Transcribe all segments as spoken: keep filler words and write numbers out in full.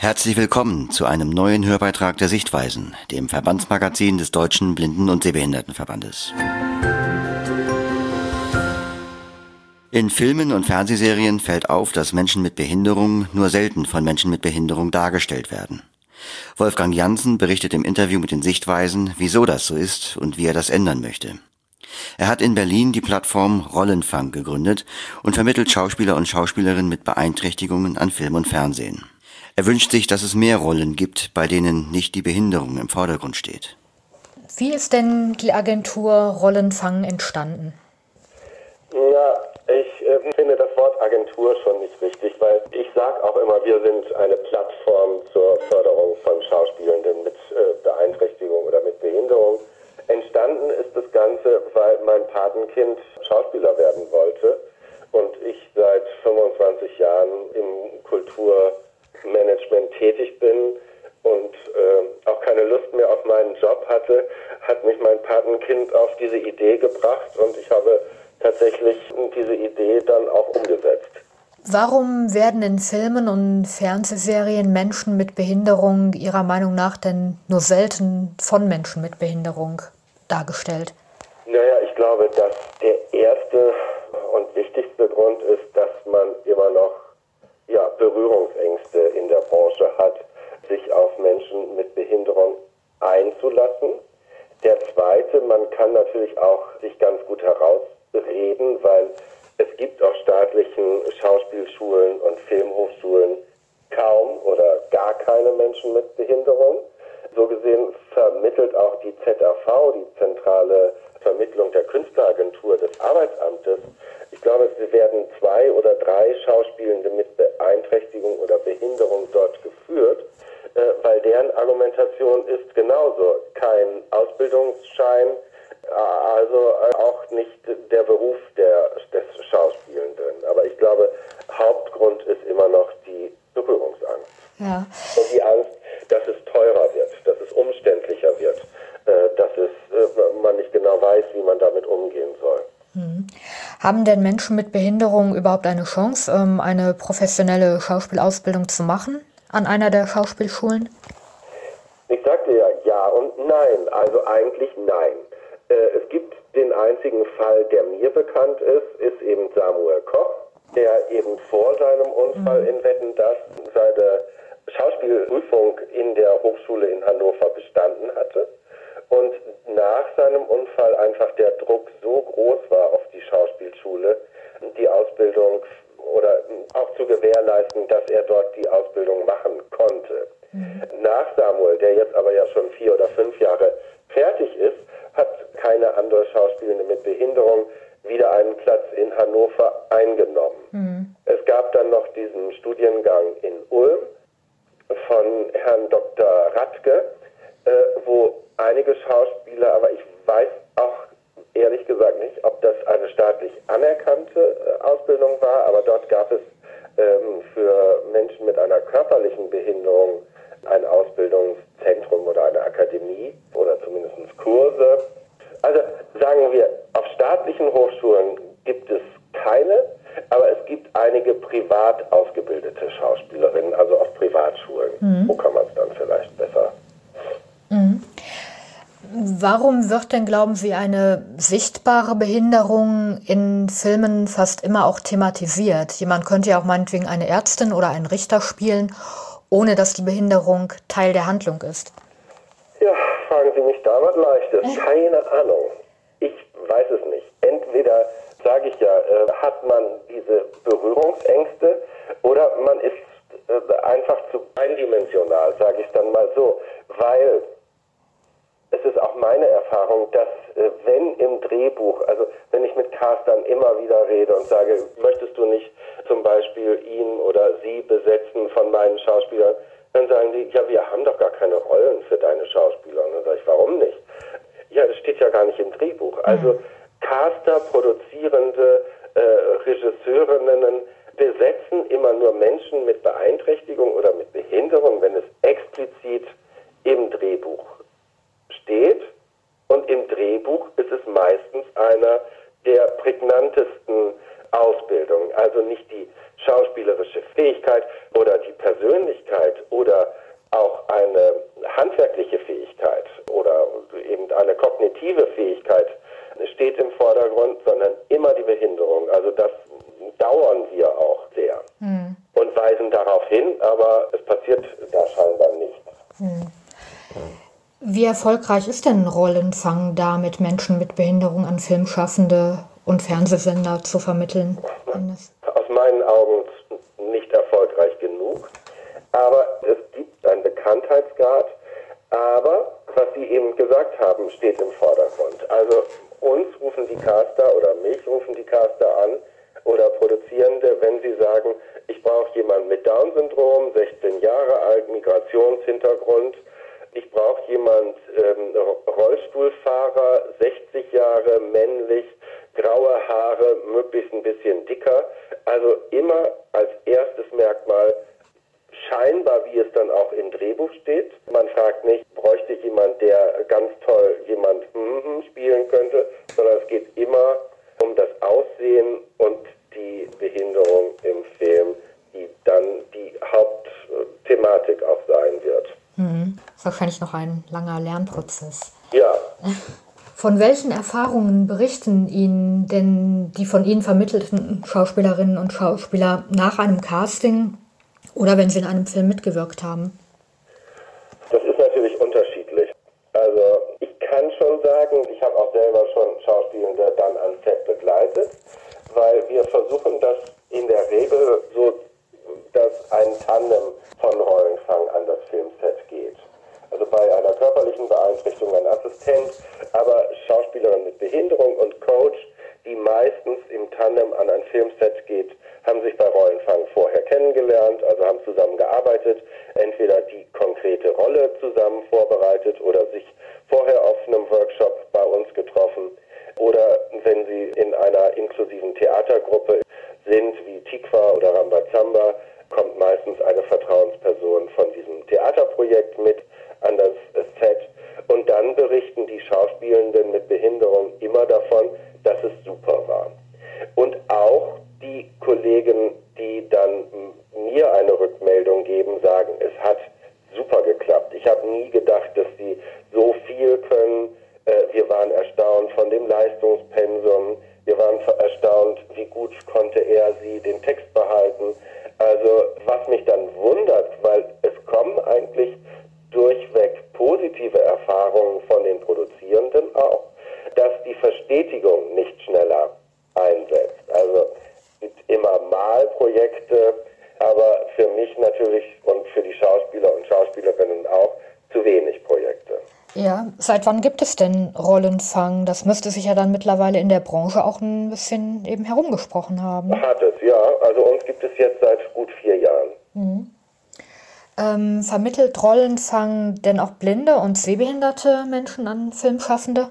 Herzlich willkommen zu einem neuen Hörbeitrag der Sichtweisen, dem Verbandsmagazin des Deutschen Blinden- und Sehbehindertenverbandes. In Filmen und Fernsehserien fällt auf, dass Menschen mit Behinderung nur selten von Menschen mit Behinderung dargestellt werden. Wolfgang Janssen berichtet im Interview mit den Sichtweisen, wieso das so ist und wie er das ändern möchte. Er hat in Berlin die Plattform Rollenfang gegründet und vermittelt Schauspieler und Schauspielerinnen mit Beeinträchtigungen an Film und Fernsehen. Er wünscht sich, dass es mehr Rollen gibt, bei denen nicht die Behinderung im Vordergrund steht. Wie ist denn die Agentur Rollenfang entstanden? Ja, ich äh, finde das Wort Agentur schon nicht richtig, weil ich sage auch immer, wir sind eine Plattform zur Förderung von Schauspielenden mit äh, Beeinträchtigung oder mit Behinderung. Entstanden ist das Ganze, weil mein Patenkind Schauspieler werden wollte und ich seit fünfundzwanzig Jahren im Kulturmanagement tätig bin und äh, auch keine Lust mehr auf meinen Job hatte, hat mich mein Patenkind auf diese Idee gebracht und ich habe tatsächlich diese Idee dann auch umgesetzt. Warum werden in Filmen und Fernsehserien Menschen mit Behinderung Ihrer Meinung nach denn nur selten von Menschen mit Behinderung dargestellt? Naja, ich glaube, dass der erste und wichtigste Grund ist, dass man immer noch ja, Berührungsängste in der Branche hat, sich auf Menschen mit Behinderung einzulassen. Der zweite, man kann natürlich auch sich ganz gut herausreden, weil es gibt auf staatlichen Schauspielschulen und Filmhochschulen kaum oder gar keine Menschen mit Behinderung. So gesehen vermittelt auch die Z A V, die zentrale Vermittlung der Künstleragentur des Arbeitsamtes. Ich glaube, es werden zwei oder drei Schauspielende mit Beeinträchtigung oder Behinderung dort geführt, äh, weil deren Argumentation ist genauso kein Ausbildungsschein, also auch nicht der Beruf der, des Schauspielenden. Aber ich glaube, Hauptgrund ist immer noch die Berührungsangst. Ja. Und die Angst, dass es teurer wird, dass es umständlicher wird, äh, dass es, äh, man nicht genau weiß, wie man damit umgehen soll. Hm. Haben denn Menschen mit Behinderung überhaupt eine Chance, ähm, eine professionelle Schauspielausbildung zu machen an einer der Schauspielschulen? Ich sagte ja ja und nein, also eigentlich nein. Äh, es gibt den einzigen Fall, der mir bekannt ist, ist eben Samuel Koch, der eben vor seinem Unfall in Wetten, dass seine Schauspielprüfung in der Hochschule in Hannover bestanden hatte und nach seinem Unfall einfach der Druck so groß war auf die Schauspielschule, die Ausbildung oder auch zu gewährleisten, dass er dort die Ausbildung machen konnte. Mhm. Nach Samuel, der jetzt aber ja schon vier oder fünf Jahre fertig ist, hat keine andere Schauspielende mit Behinderung wieder einen Platz in Hannover eingenommen. Mhm. Es gab dann noch diesen Studiengang in Ulm von Herrn Doktor Radke, äh, wo einige Schauspieler, aber ich weiß auch ehrlich gesagt nicht, ob das eine staatlich anerkannte äh, Ausbildung war, aber dort gab es ähm, für Menschen mit einer körperlichen Behinderung ein Ausbildungszentrum oder eine Akademie oder zumindest Kurse. Also sagen wir, auf staatlichen Hochschulen gibt es keine, aber es gibt einige privat ausgebildete Schauspielerinnen, also auf Privatschulen. Mhm. Wo kann man es dann vielleicht besser? Mhm. Warum wird denn, glauben Sie, eine sichtbare Behinderung in Filmen fast immer auch thematisiert? Jemand könnte ja auch meinetwegen eine Ärztin oder einen Richter spielen, ohne dass die Behinderung Teil der Handlung ist. Ja, fragen Sie mich da was Leichtes. Keine Ahnung. Ich weiß es nicht. Entweder, sage ich ja, äh, hat man diese Berührungsängste oder man ist äh, einfach zu eindimensional, sage ich dann mal so. Weil es ist auch meine Erfahrung, dass äh, wenn im Drehbuch, also wenn ich mit Castern immer wieder rede und sage, möchtest du nicht zum Beispiel ihn oder sie besetzen von meinen Schauspielern, dann sagen die, ja, wir haben doch gar keine Rollen für deine Schauspieler. Und dann sage ich, warum nicht? Ja, das steht ja gar nicht im Drehbuch. Also Caster, Produzierende, äh, Regisseurinnen besetzen immer nur Menschen mit Beeinträchtigung oder mit Behinderung, wenn es explizit im Drehbuch steht. Und im Drehbuch ist es meistens einer der prägnantesten Ausbildungen. Also nicht die schauspielerische Fähigkeit oder die Persönlichkeit oder auch eine handwerkliche Fähigkeit oder eben eine kognitive Fähigkeit steht im Vordergrund, sondern immer die Behinderung. Also das dauern wir auch sehr hm. und weisen darauf hin, aber es passiert da scheinbar nicht. Hm. Wie erfolgreich ist denn Rollenfang da, mit Menschen mit Behinderung an Filmschaffende und Fernsehsender zu vermitteln? Aus meinen Augen nicht erfolgreich genug, aber es gibt einen Bekanntheitsgrad, aber was Sie eben gesagt haben, steht im Vordergrund. Also uns rufen die Caster oder mich rufen die Caster an oder Produzierende, wenn sie sagen, ich brauche jemanden mit Down-Syndrom, sechzehn Jahre alt, Migrationshintergrund, ich brauche jemanden, ähm, Rollstuhlfahrer, sechzig Jahre, männlich, graue Haare, möglichst ein bisschen dicker. Also immer als erstes Merkmal scheinbar, wie es dann auch im Drehbuch steht. Man fragt nicht, bräuchte ich jemand, der ganz toll jemand hm, spielen könnte, sondern es geht immer um das Aussehen und die Behinderung im Film, die dann die Hauptthematik auch sein wird. Hm. Ist wahrscheinlich noch ein langer Lernprozess. Ja. Von welchen Erfahrungen berichten Ihnen denn die von Ihnen vermittelten Schauspielerinnen und Schauspieler nach einem Casting oder wenn sie in einem Film mitgewirkt haben? Das ist natürlich unterschiedlich. Also ich kann schon sagen, ich habe auch selber schon Schauspielende dann ans Set begleitet, weil wir versuchen das in der Regel so, dass ein Tandem von Rollenfang an das Filmset geht. Also bei einer körperlichen Beeinträchtigung ein Assistent, aber Schauspielerin mit Behinderung und Coach, die meistens im Tandem an ein Filmset geht, haben sich bei Rollenfang vorher kennengelernt, also haben zusammen gearbeitet, entweder die konkrete Rolle zusammen vorbereitet oder sich vorher auf einem Workshop bei uns getroffen oder wenn sie in einer inklusiven Theatergruppe sind, wie Tikva oder Rambazamba, kommt meistens eine Vertrauensperson von diesem Theaterprojekt mit an das Set und dann berichten die Schauspielenden mit Behinderung immer davon, dass es super war. Und auch die Kollegen, die dann mir eine Rückmeldung geben, sagen, es hat super geklappt. Ich habe nie gedacht, dass sie so viel können. Wir waren erstaunt von dem Leistungspensum. Wir waren erstaunt, wie gut konnte er sie den Text behalten. Also was mich dann wundert, weil es kommen eigentlich durchweg positive Erfahrungen von den Produzierenden auch, dass die Verstetigung nicht schneller einsetzt. Also es gibt immer mal Projekte, aber für mich natürlich und für die Schauspieler und Schauspielerinnen auch zu wenig Projekte. Ja, seit wann gibt es denn Rollenfang? Das müsste sich ja dann mittlerweile in der Branche auch ein bisschen eben herumgesprochen haben. Hat es, ja. Also uns gibt es jetzt seit gut vier Jahren. Mhm. Ähm, vermittelt Rollenfang denn auch blinde und sehbehinderte Menschen an Filmschaffende?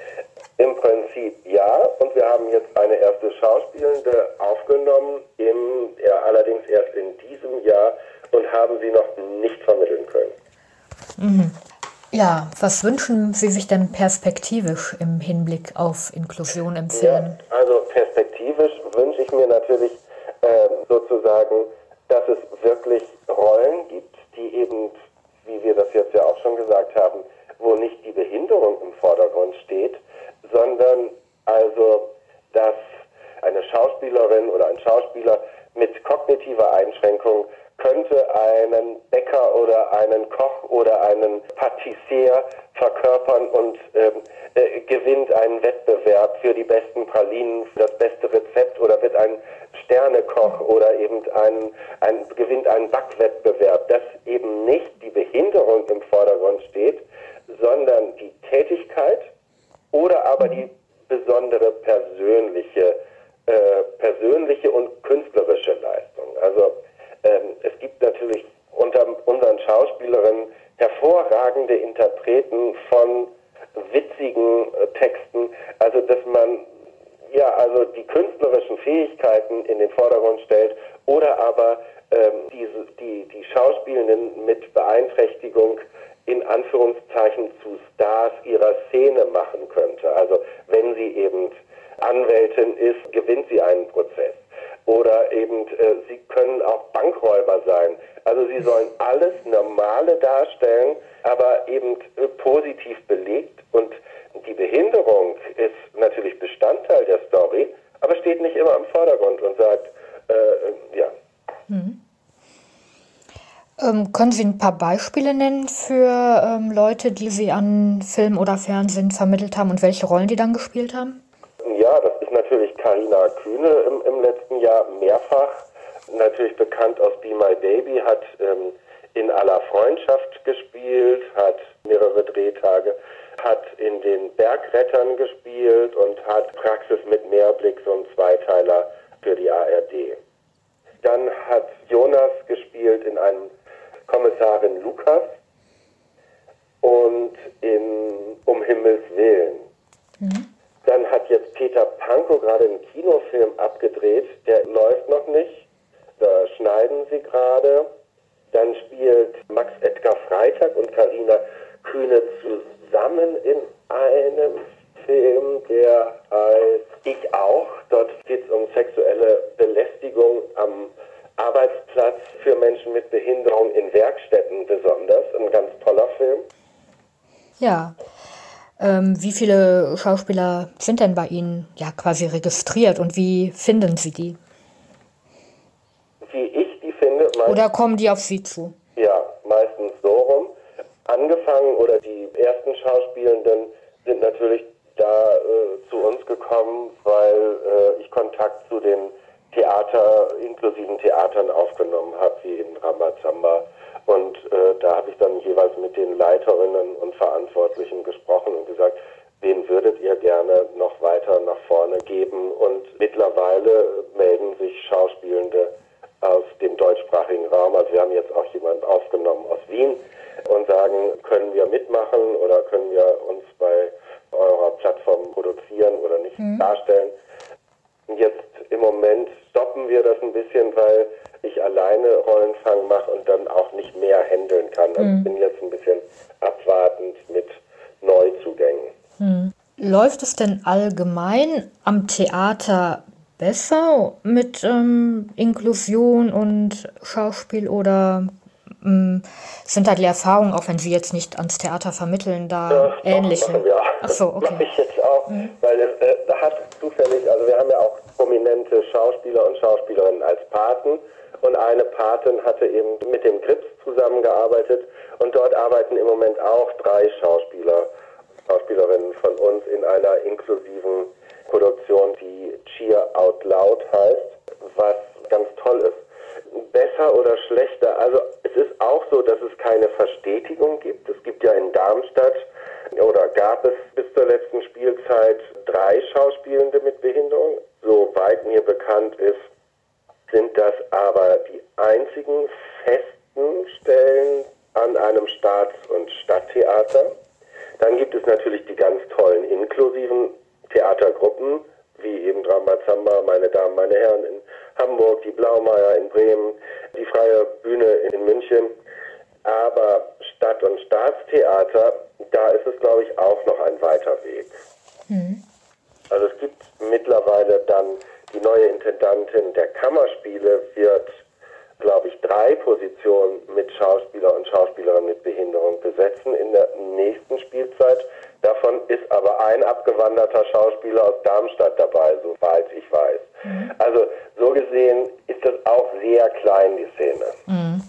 Im Prinzip ja. Und wir haben jetzt eine erste Schauspielende aufgenommen, im, ja, allerdings erst in diesem Jahr und haben sie noch nicht vermitteln können. Mhm. Ja, was wünschen Sie sich denn perspektivisch im Hinblick auf Inklusion im Film? Ja, also perspektivisch wünsche ich mir natürlich äh, sozusagen, dass es wirklich Rollen gibt, die eben, wie wir das jetzt ja auch schon gesagt haben, wo nicht die Behinderung im Vordergrund steht, sondern also, dass eine Schauspielerin oder ein Schauspieler mit kognitiver Einschränkung könnte einen Bäcker oder einen Koch oder einen Patissier verkörpern und ähm, äh, gewinnt einen Wettbewerb für die besten Pralinen, für das beste Rezept oder wird ein Sternekoch oder eben ein, ein, gewinnt einen Backwettbewerb, dass eben nicht die Behinderung im Vordergrund steht, sondern die Tätigkeit oder aber die besondere persönliche, äh, persönliche und künstlerische Leistung. Also ähm, es gibt natürlich unter unseren Schauspielerinnen hervorragende Interpreten von witzigen äh, Texten, also dass man ja also die künstlerischen Fähigkeiten in den Vordergrund stellt oder aber ähm, diese, die, die Schauspielenden mit Beeinträchtigung in Anführungszeichen zu Stars ihrer Szene machen könnte. Also wenn sie eben Anwältin ist, gewinnt sie einen Prozess. oder eben äh, sie können auch Bankräuber sein. Also sie sollen alles Normale darstellen, aber eben äh, positiv belegt. Und die Behinderung ist natürlich Bestandteil der Story, aber steht nicht immer im Vordergrund und sagt, äh, ja. Mhm. Ähm, können Sie ein paar Beispiele nennen für ähm, Leute, die Sie an Film oder Fernsehen vermittelt haben und welche Rollen die dann gespielt haben? Ja, das ist natürlich Carina Kühne im, im letzten Jahr mehrfach. Natürlich bekannt aus Be My Baby, hat ähm, in aller Freundschaft gespielt, hat mehrere Drehtage, hat in den Bergrettern gespielt und hat Praxis mit Mehrblick, so ein Zweiteiler für die A R D. Dann hat Jonas gespielt in einem Kommissarin Lukas und in Um Himmels Willen. Mhm. Dann hat jetzt Peter Pankow gerade einen Kinofilm abgedreht, der läuft noch nicht, da schneiden sie gerade. Dann spielt Max Edgar Freitag und Carina Kühne zusammen in einem Film, der heißt Ich auch. Dort geht es um sexuelle Belästigung am Arbeitsplatz für Menschen mit Behinderung in Werkstätten besonders. Ein ganz toller Film. Ja. Ähm, wie viele Schauspieler sind denn bei Ihnen ja quasi registriert und wie finden Sie die? Wie ich die finde? Oder kommen die auf Sie zu? Ja, meistens so rum. Angefangen oder die ersten Schauspielenden sind natürlich da äh, zu uns gekommen, weil äh, ich Kontakt zu den Theater, inklusiven Theatern aufgenommen habe, wie in Rambazamba. Und äh, da habe ich dann jeweils mit den Leiterinnen und Verantwortlichen gesprochen und gesagt, wen würdet ihr gerne noch weiter nach vorne geben? Und mittlerweile melden sich Schauspielende aus dem deutschsprachigen Raum. Also wir haben jetzt auch jemanden aufgenommen aus Wien und sagen, können wir mitmachen oder können wir uns bei eurer Plattform produzieren oder nicht mhm. darstellen. Jetzt im Moment stoppen wir das ein bisschen, weil ich alleine Rollenfang mache und dann auch nicht mehr handeln kann. Also mhm. ich bin jetzt ein bisschen abwartend mit Neuzugängen. Mhm. Läuft es denn allgemein am Theater besser mit ähm, Inklusion und Schauspiel oder ähm, sind da die Erfahrungen, auch wenn Sie jetzt nicht ans Theater vermitteln, da ja, ähnliche? Machen wir auch. Ach so, okay. Mache ich jetzt auch, mhm. weil es äh, hat zufällig, also wir haben ja auch prominente Schauspieler und Schauspielerinnen als Paten und eine Patin hatte eben mit dem Grips zusammengearbeitet und dort arbeiten im Moment auch drei Schauspieler, Schauspielerinnen von uns in einer inklusiven Produktion, die Cheer Out Loud heißt, was ganz toll ist. Besser oder schlechter, also es ist auch so, dass es keine Verstetigung gibt. Es gibt ja in Darmstadt oder gab es bis zur letzten Spielzeit drei Schauspielende mit Behinderung. Soweit mir bekannt ist, sind das aber die einzigen festen Stellen an einem Staats- und Stadttheater. Dann gibt es natürlich die ganz tollen inklusiven Theatergruppen, wie eben Rambazamba, Meine Damen, meine Herren in Hamburg, die Blaumeier in Bremen, die Freie Bühne in München. Aber Stadt- und Staatstheater, da ist es, glaube ich, auch noch ein weiter Weg. Mhm. Also es gibt mittlerweile dann die neue Intendantin der Kammerspiele, wird, glaube ich, drei Positionen mit Schauspieler und Schauspielerinnen mit Behinderung besetzen in der nächsten Spielzeit. Davon ist aber ein abgewanderter Schauspieler aus Darmstadt dabei, soweit ich weiß. Mhm. Also so gesehen ist das auch sehr klein, die Szene. Mhm.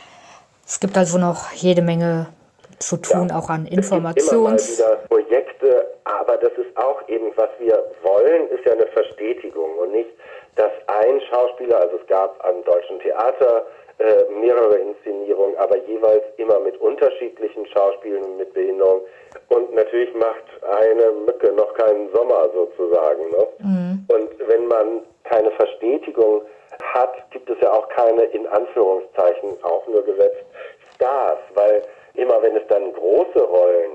Es gibt also noch jede Menge zu tun, ja, auch an Informations... Es gibt immer mal wieder Projekte, aber das ist auch eben, was wir wollen, ist ja eine Verstetigung und nicht, dass ein Schauspieler, also es gab am Deutschen Theater äh, mehrere Inszenierungen, aber jeweils immer mit unterschiedlichen Schauspielern mit Behinderung. Und natürlich macht eine Mücke noch keinen Sommer sozusagen. Ne? Mhm. Und wenn man keine Verstetigung hat, gibt es ja auch keine, in Anführungszeichen, auch nur gesetzt, Stars, weil immer wenn es dann große Rollen,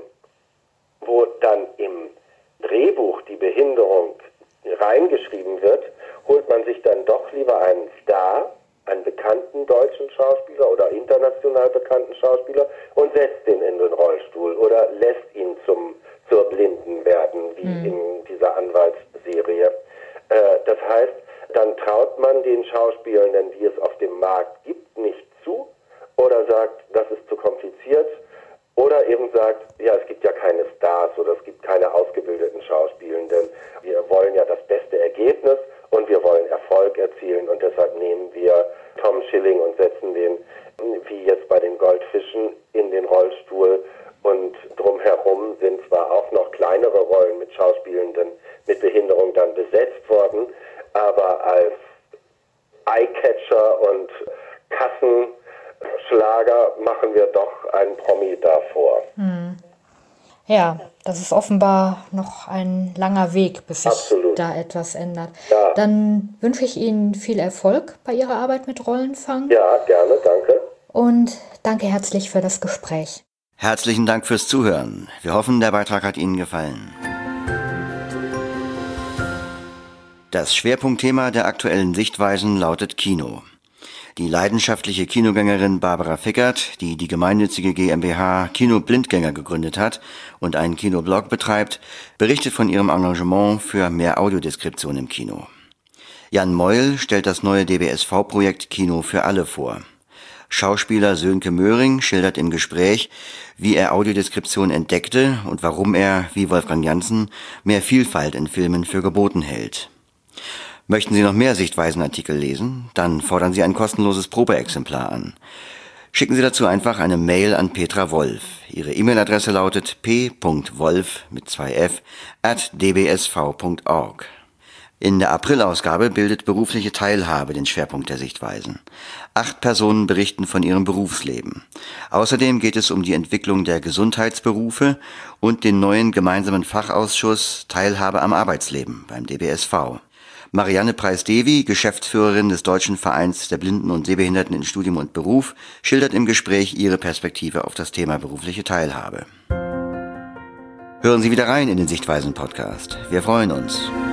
wo dann im Drehbuch die Behinderung reingeschrieben wird, holt man sich dann doch lieber einen Star, einen bekannten deutschen Schauspieler oder international bekannten Schauspieler und setzt ihn in den Rollstuhl oder lässt ihn zum zur Blinden werden, wie mhm. in dieser Anwaltsserie. Äh, das heißt, dann traut man von den Schauspielenden, die es auf dem Markt gibt, nicht zu oder sagt, das ist zu kompliziert oder eben sagt, ja, es gibt ja keine Stars oder es gibt keine ausgebildeten Schauspielenden. Wir wollen ja das beste Ergebnis und wir wollen Erfolg erzielen und deshalb nehmen wir Tom Schilling und setzen den, wie jetzt bei den Goldfischen, in den Rollstuhl und drumherum sind zwar auch noch kleinere Rollen mit Schauspielenden mit Behinderung dann besetzt worden, aber als Eyecatcher und Kassenschlager machen wir doch einen Promi davor. Hm. Ja, das ist offenbar noch ein langer Weg, bis sich Absolut. da etwas ändert. Ja. Dann wünsche ich Ihnen viel Erfolg bei Ihrer Arbeit mit Rollenfang. Ja, gerne, danke. Und danke herzlich für das Gespräch. Herzlichen Dank fürs Zuhören. Wir hoffen, der Beitrag hat Ihnen gefallen. Das Schwerpunktthema der aktuellen Sichtweisen lautet Kino. Die leidenschaftliche Kinogängerin Barbara Fickert, die die gemeinnützige GmbH Kino Blindgänger gegründet hat und einen Kinoblog betreibt, berichtet von ihrem Engagement für mehr Audiodeskription im Kino. Jan Meul stellt das neue D B S V-Projekt Kino für alle vor. Schauspieler Sönke Möhring schildert im Gespräch, wie er Audiodeskription entdeckte und warum er, wie Wolfgang Janssen, mehr Vielfalt in Filmen für geboten hält. Möchten Sie noch mehr Sichtweisenartikel lesen? Dann fordern Sie ein kostenloses Probeexemplar an. Schicken Sie dazu einfach eine Mail an Petra Wolf. Ihre E-Mail-Adresse lautet p punkt wolf mit zwei f at d b s v punkt org. In der Aprilausgabe bildet berufliche Teilhabe den Schwerpunkt der Sichtweisen. Acht Personen berichten von ihrem Berufsleben. Außerdem geht es um die Entwicklung der Gesundheitsberufe und den neuen gemeinsamen Fachausschuss Teilhabe am Arbeitsleben beim D B S V. Marianne Preis-Devi, Geschäftsführerin des Deutschen Vereins der Blinden und Sehbehinderten in Studium und Beruf, schildert im Gespräch ihre Perspektive auf das Thema berufliche Teilhabe. Hören Sie wieder rein in den Sichtweisen-Podcast. Wir freuen uns.